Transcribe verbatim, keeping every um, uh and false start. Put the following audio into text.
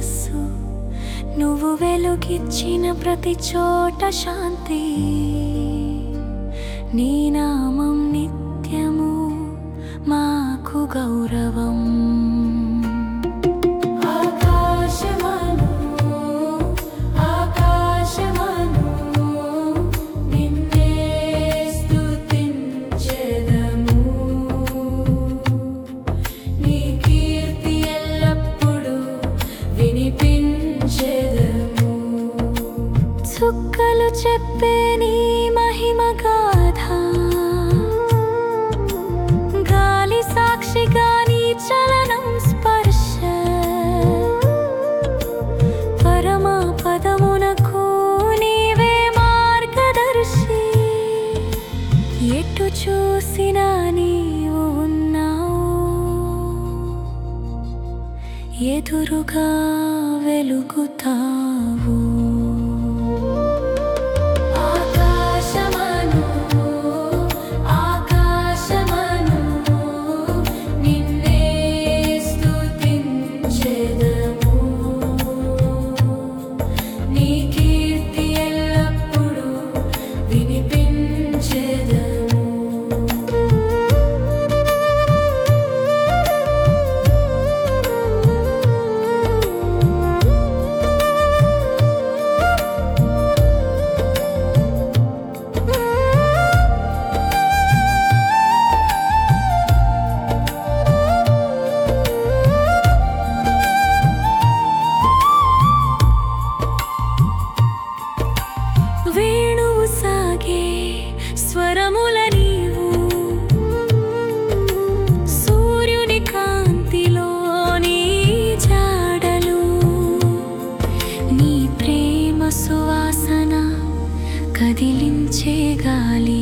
మనస్సు నువ్వు వెలుగిచ్చిన ప్రతి చోట శాంతి నీ నామం నిత్యము మాకు గౌరవం చుక్కలు చెప్పే నీ మహిమ గాథ గాలి సాక్షిగా నీ చలనం స్పర్శ పరమా పదమునకు నీవే మార్గదర్శి ఎటు చూసినా నీవు ఉన్నావు ఎదురుగా వెలుగుతావు స్వరముల నీవు సూర్యుని కాంతిలో నీ జాడలు నీ ప్రేమ సువాసన కదిలించే గాలి